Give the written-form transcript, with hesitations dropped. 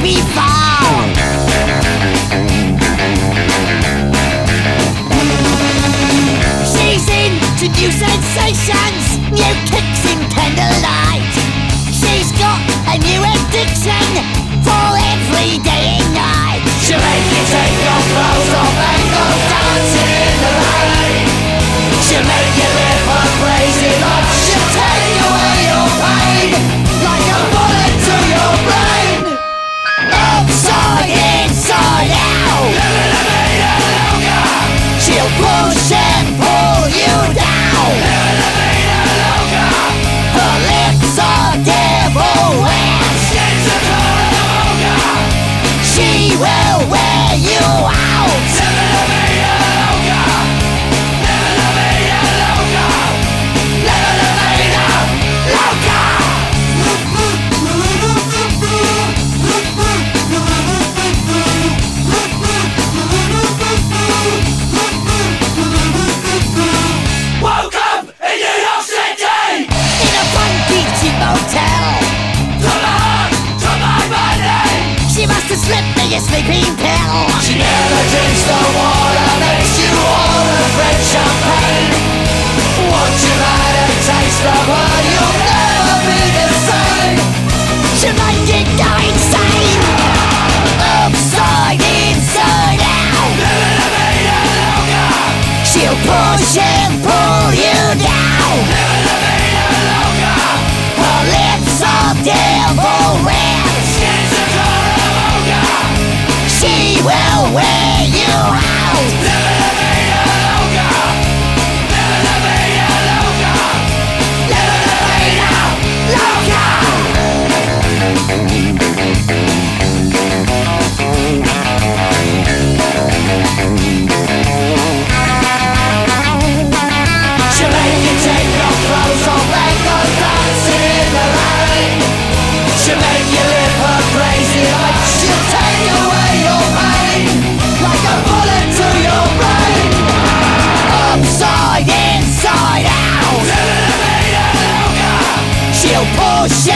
before. She's into new sensations, new kicks in candlelight. She's got a new addiction for every day and night. She'll make you take your clothes off and go dancing in the rain. She'll make you live her crazy life. She'll take away your pain like a bullet to your brain. Upside, inside out. She'll push and pull you down. Her lips are devil wet. She will wear you out. Welcome in New York City! In a funky cheap motel. To the heart, to my body! She must have slipped me a sleeping pill. She never drinks the water, makes you order French champagne. Once you've had a taste of her, you'll never be the same. She'll make it go insane. Upside, inside out. She'll push and pull you down. Her lips are devil red. She will wear you out. She'll make you take your clothes off and go dancing in the rain. She'll make you live her crazy life. She'll take away your pain like a bullet to your brain. Upside, inside out. She'll push